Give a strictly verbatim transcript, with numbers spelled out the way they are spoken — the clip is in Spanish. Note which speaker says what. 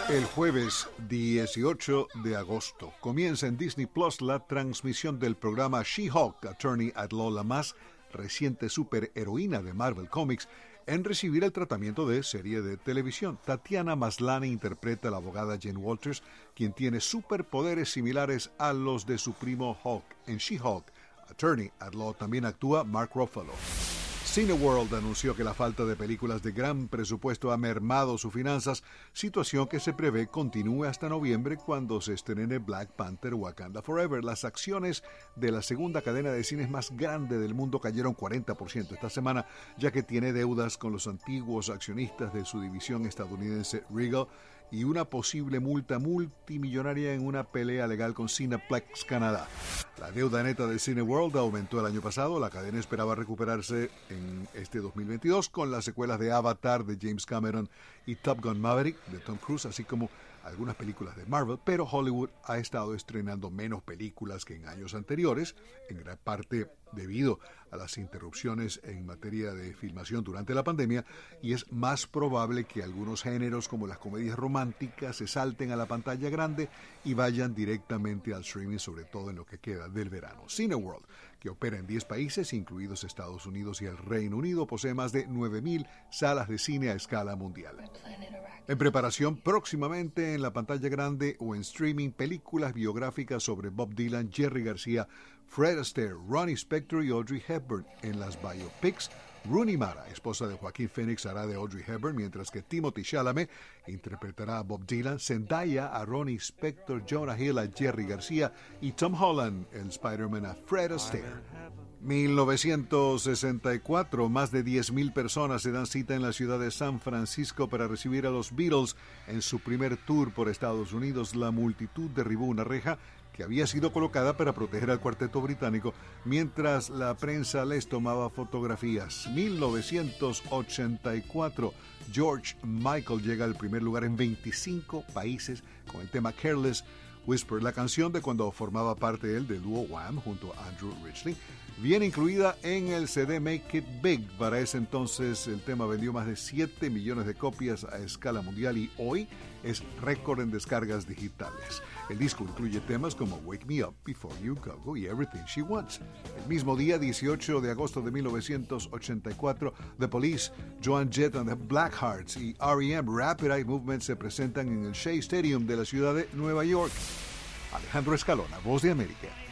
Speaker 1: El jueves dieciocho de agosto comienza en Disney Plus la transmisión del programa She-Hulk, Attorney at Law, la más reciente superheroína de Marvel Comics, en recibir el tratamiento de serie de televisión. Tatiana Maslany interpreta a la abogada Jane Walters, quien tiene superpoderes similares a los de su primo Hulk. En She-Hulk, Attorney at Law también actúa Mark Ruffalo. Cineworld anunció que la falta de películas de gran presupuesto ha mermado sus finanzas, situación que se prevé continúe hasta noviembre cuando se estrene Black Panther Wakanda Forever. Las acciones de la segunda cadena de cines más grande del mundo cayeron cuarenta por ciento esta semana, ya que tiene deudas con los antiguos accionistas de su división estadounidense Regal y una posible multa multimillonaria en una pelea legal con Cineplex Canadá. La deuda neta de Cineworld aumentó el año pasado. La cadena esperaba recuperarse en este dos mil veintidós con las secuelas de Avatar de James Cameron y Top Gun Maverick de Tom Cruise, así como algunas películas de Marvel, pero Hollywood ha estado estrenando menos películas que en años anteriores, en gran parte debido a las interrupciones en materia de filmación durante la pandemia, y es más probable que algunos géneros como las comedias románticas se salten a la pantalla grande y vayan directamente al streaming, sobre todo en lo que queda del verano. Cineworld, que opera en diez países, incluidos Estados Unidos y el Reino Unido, posee más de nueve mil salas de cine a escala mundial. En preparación próximamente en la pantalla grande o en streaming, películas biográficas sobre Bob Dylan, Jerry García, Fred Astaire, Ronnie Spector y Audrey Hepburn. En las biopics, Rooney Mara, esposa de Joaquín Phoenix, hará de Audrey Hepburn, mientras que Timothée Chalamet interpretará a Bob Dylan, Zendaya a Ronnie Spector, Jonah Hill a Jerry García y Tom Holland, el Spider-Man, a Fred Astaire. mil novecientos sesenta y cuatro, más de diez mil personas se dan cita en la ciudad de San Francisco para recibir a los Beatles en su primer tour por Estados Unidos. La multitud derribó una reja que había sido colocada para proteger al cuarteto británico mientras la prensa les tomaba fotografías. mil novecientos ochenta y cuatro, George Michael llega al primer lugar en veinticinco países con el tema Careless Whisper, la canción de cuando formaba parte él del dúo Wham junto a Andrew Ridgeley, viene incluida en el C D Make It Big. Para ese entonces el tema vendió más de siete millones de copias a escala mundial y hoy es récord en descargas digitales. El disco incluye temas como Wake Me Up, Before You Go y Everything She Wants. El mismo día, dieciocho de agosto de mil novecientos ochenta y cuatro, The Police, Joan Jett and the Blackhearts y R E M Rapid Eye Movement se presentan en el Shea Stadium de la ciudad de Nueva York. Alejandro Escalona, Voz de América.